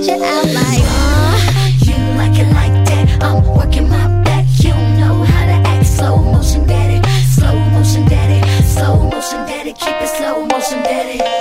you out like, you like it like that. I'm working my back. You don't know how to act. Slow motion daddy, slow motion daddy, slow motion daddy. Keep it slow motion daddy.